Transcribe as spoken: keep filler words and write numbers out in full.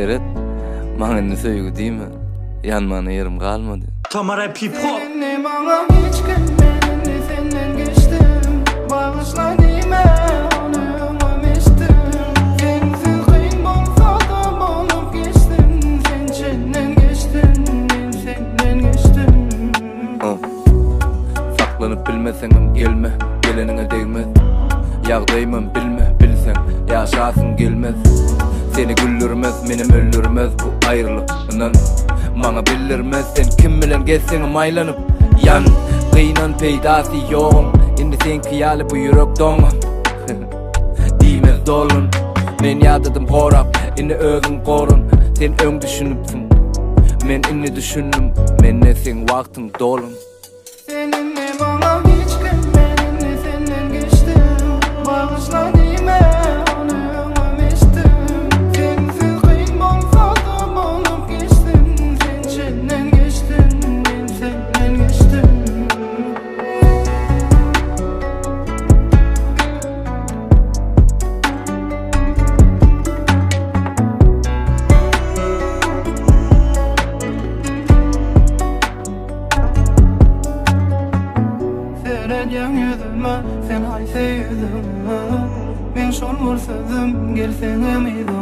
seret, maňa söýgü diýme, ýanmana ýerim galmady. Tamara Pipo. Ne bana hiç gülmedin, senden geçtim. Bağışla dime, onu umamıştım. Sensiz kıyın bolsa da bolup geçtim. Sen senden geçtin, ben senden geçtim. Oh. Saklanyp bilmeseňem gelme, gelenine değmez. Ýagdaýmam bilme, bilseň ýaşasyň gelmez. Seni güldürmez, menim öldürmez bu ayrılık. Inan maňa bildirmez, sen kim bilen geçseň maýlanyp yan gıynan peýdasy ýok. Indi sen kyýaly bu ýürek doňa diýmez dolun. Men ýadadym horap, indi özüň gorun. Sen öň düşünüpsiň, men inni düşündüm. Menne sen wagtyň dolun. Seninle bana hiç gülmedin, senden geçtim. Bağışla dime, onu umamıştım. Sensiz kıyın bolsa da bolup geçtim. Sen senden geçtin, ben senden geçtim. Seredýän ýüzüme, sen haýsy ýüzüme. Men şol mursuzum, gelseňem ýüzüme.